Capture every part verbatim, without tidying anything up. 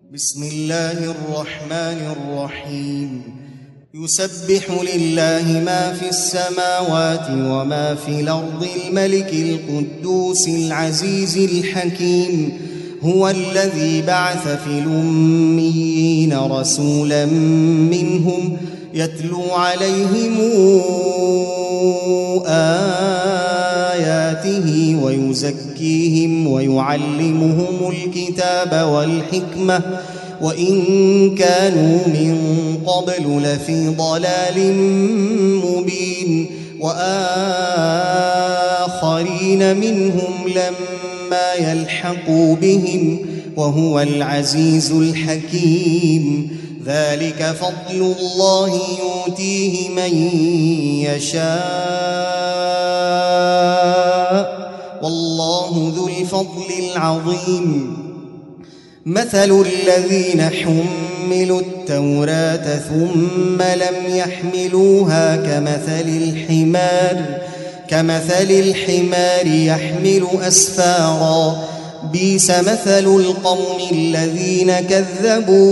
بسم الله الرحمن الرحيم يسبح لله ما في السماوات وما في الأرض الملك القدوس العزيز الحكيم هو الذي بعث في الأميين رسولا منهم يتلو عليهم آياته ويزكيهم ويعلمهم الكتاب والحكمة وإن كانوا من قبل لفي ضلال مبين وآخرين منهم لما يلحقوا بهم وهو العزيز الحكيم ذلك فضل الله يؤتيه من يشاء والله ذو الفضل العظيم مثل الذين حملوا التوراة ثم لم يحملوها كمثل الحمار كمثل الحمار يحمل أسفارا بئس مثل القوم الذين كذبوا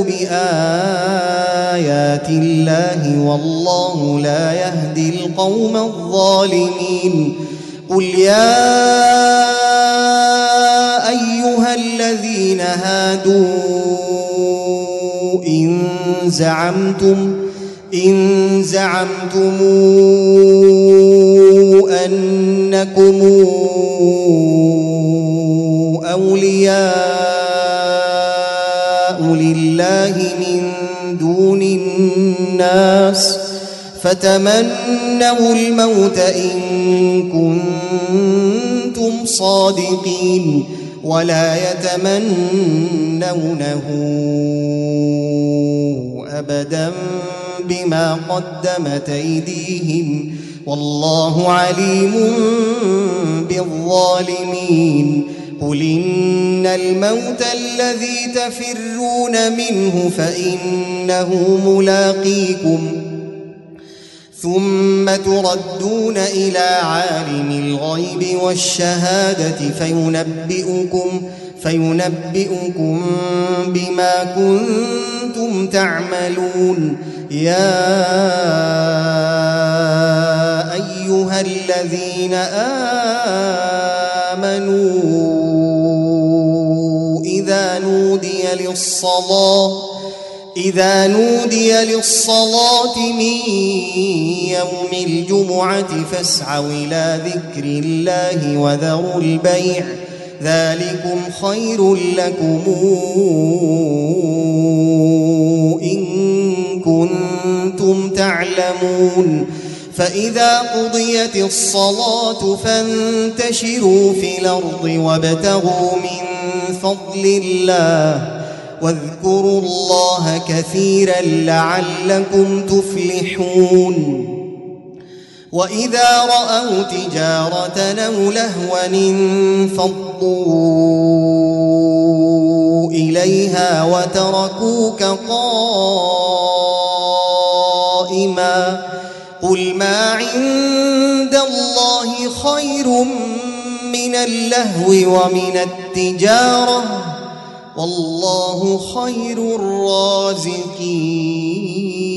بآيات الله والله لا يهدي القوم الظالمين قل يا أيها الذين هادوا إن زعمتم إن زعمتم أنكم أولياء لله من دون الناس فتمنوا الموت إن كنتم صادقين ولا يتمنونه أبدا بما قدمت أيديهم والله عليم بالظالمين قل إن الموت الذي تفرون منه فإنه ملاقيكم ثم تردون إلى عالم الغيب والشهادة فينبئكم فينبئكم بما كنتم تعملون يا أيها الذين آمنوا إذا نودي للصلاة إذا نودي للصلاة من يوم الجمعة فاسعوا إلى ذكر الله وذروا البيع ذلكم خير لكم إن كنتم تعلمون فإذا قضيت الصلاة فانتشروا في الأرض وابتغوا من فضل الله واذكروا الله كثيرا لعلكم تفلحون وإذا رأوا تجارة أو لهوا انفضوا إليها وتركوك قائما قل ما عند الله خير من اللهو ومن التجارة والله خير الرازقين